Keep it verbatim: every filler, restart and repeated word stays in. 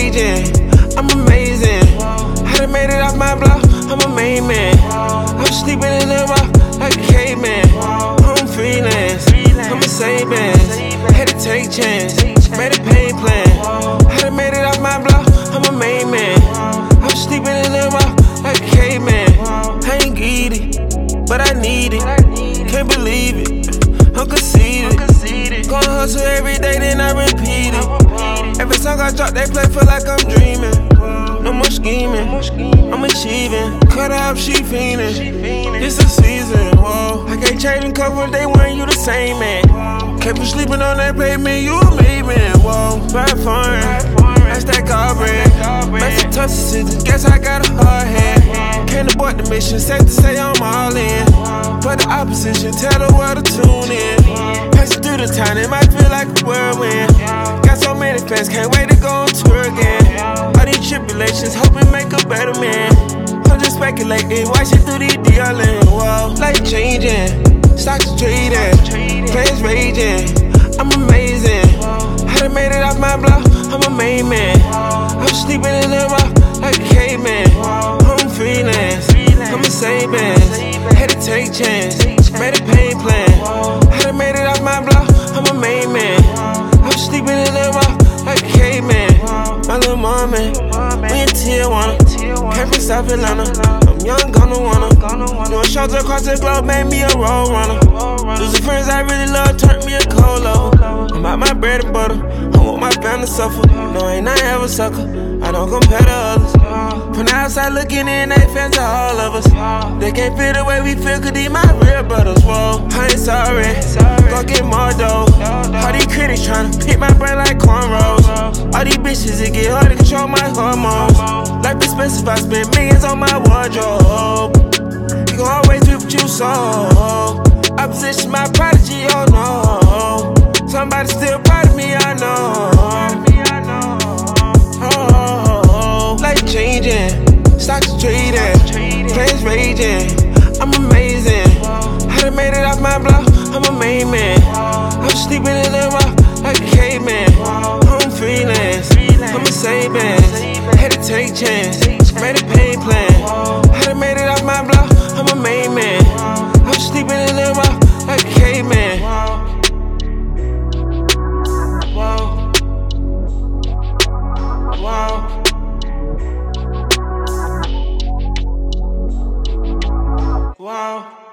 raging, I'm amazing. How they made it off my block, I'm a main man. I'm sleeping in the rock like a caveman. I'm freelance, I'm a savings. Had to take chance, made a pay plan. How they made it off my block, I'm a main man. I'm sleeping in the rock like a caveman. I ain't greedy, but I need it. Can't believe it, I'm conceited. Gonna hustle every day, then I repeat it. Every song I drop, they play, feel like I'm dreaming. No more scheming, I'm achieving. Cut off, she fiending. It's a season, whoa. I can't change them cover, they want you the same, man. Kept you sleeping on that pavement, you a maven, whoa. Bad foreign, that's that God bread. Make some tough decisions, guess I got a hard head. Can't abort the mission, safe to say I'm all in. But the opposition, tell the world to tune in. Passing through the time, it might feel like a whirlwind. Got so many fans, can't wait to go on tour again. All these tribulations, hoping make a better man. I'm just speculating, watching through these dealing. Whoa, life changing, stocks trading, plans raging. I'm amazing. How they made it off my block, I'm a main man. I'm sleeping in the rock like a caveman. I'm freelance, I'm a savings. Had to take chance, made a pay plan. How they made it off my block, I'm a main man. I'm sleeping in the rock like a caveman. My little mommy, we in Tijuana. Came from South Atlanta, I'm young, gonna wanna. Doing shows across the globe, made me a road runner. Losing friends I really love, turned me a cold lover. I'm out my bread and butter, I want my family to suffer. No, ain't I ever sucker, I don't compare to others. From the outside looking in, they fans of all of us. They can't feel the way we feel, cause these my real brothers, whoa. I ain't sorry, go get more dough. All these critics tryna pick my brain like cornrows. All these bitches, it get hard to control my hormones. Life expensive, I spend millions on my wardrobe. You gon' always do what you sow. Opposition, my prodigy, oh no. Somebody still proud of me, I know. Oh, life changing, stocks trading, plans raging. I'm amazing. How they made it off my block, I'm a main man. I'm sleeping in the rock like a caveman. I'm freelance, I'm a savings. Had to take chance, made a pay plan. How they made it off my block, I'm a main man. I'm sleeping in the rock like a caveman. Whoa. Whoa. Wow.